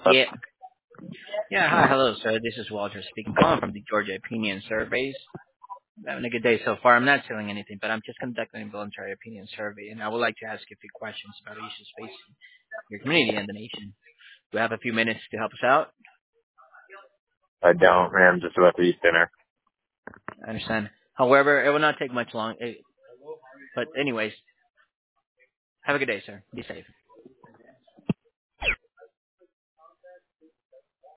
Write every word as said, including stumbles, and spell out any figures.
Yeah. Yeah. Hi. Hello, sir. This is Walter speaking. Calling from the Georgia Opinion Surveys. I'm having a good day so far. I'm not selling anything, but I'm just conducting a voluntary opinion survey, and I would like to ask you a few questions about issues facing your community and the nation. Do you have a few minutes to help us out? I don't, man. I'm just about to eat dinner. I understand. However, it will not take much long. eh, But anyways, have a good day, sir. Be safe.